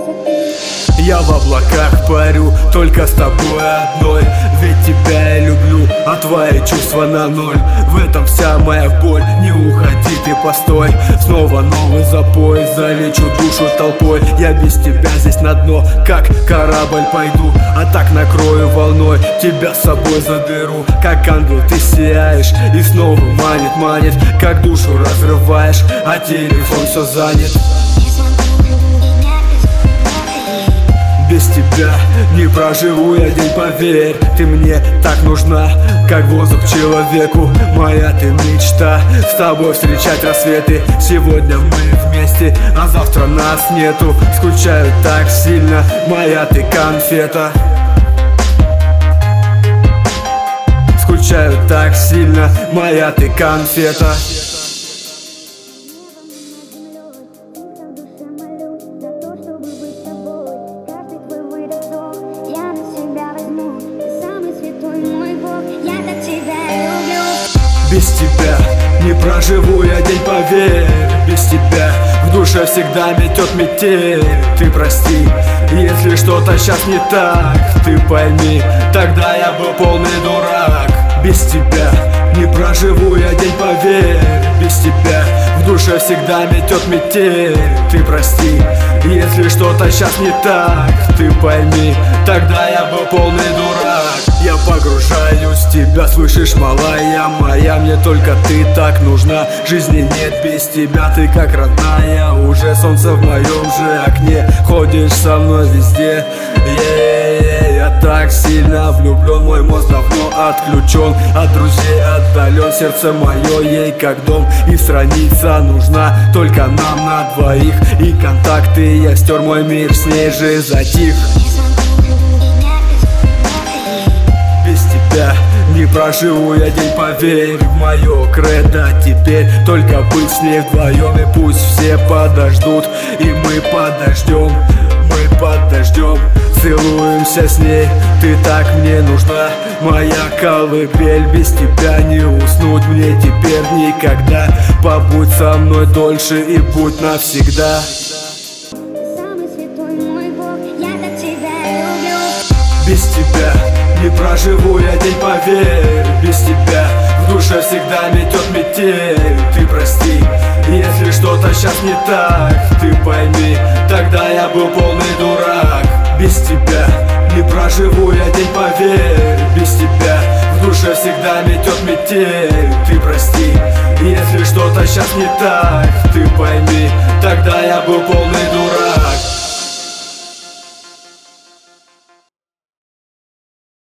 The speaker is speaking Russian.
Я в облаках парю, только с тобой одной. Ведь тебя я люблю, а твои чувства на ноль. В этом вся моя боль, не уходи ты, постой. Снова новый запой, залечу душу толпой. Я без тебя здесь на дно, как корабль пойду. А так накрою волной, тебя с собой заберу. Как ангел ты сияешь и снова манит, как душу разрываешь, а телефон все занят. Без тебя не проживу я день, поверь. Ты мне так нужна, как воздух человеку. Моя ты мечта, с тобой встречать рассветы. Сегодня мы вместе, а завтра нас нету. Скучаю так сильно, моя ты конфета. Скучаю так сильно, моя ты конфета. Без тебя не проживу я день, поверь. Без тебя в душе всегда метет метель. Ты прости, если что-то сейчас не так. Ты пойми, тогда я был полный дурак. Без тебя не проживу я день, поверь. Без тебя в душе всегда метет метель. Ты прости, если что-то сейчас не так. Ты пойми, тогда я был полный дурак. Я погружаюсь в тебя, слышишь, малая моя. Мне только ты так нужна, жизни нет без тебя. Ты как родная, уже солнце в моем же окне. Ходишь со мной везде, я так сильно влюблен. Мой мозг давно отключен, от друзей отдален. Сердце мое ей как дом, и страница нужна только нам на двоих. И контакты я стер, мой мир с ней же затих. Без тебя не проживу я день, поверь. В мое кредо теперь только быть с ней вдвоем. И пусть все подождут, и мы подождем. Целуемся с ней, ты так мне нужна, моя колыбель. Без тебя не уснуть мне теперь никогда. Побудь со мной дольше и будь навсегда. Без тебя не проживу я день, поверь. Без тебя в душе всегда метет метель. Ты прости, если что-то сейчас не так. Ты пойми, тогда я был полный дурак. Без тебя не проживу я день, поверь. Без тебя в душе всегда метет метель. Ты прости, если что-то сейчас не так. Ты пойми, тогда я был полный дурак.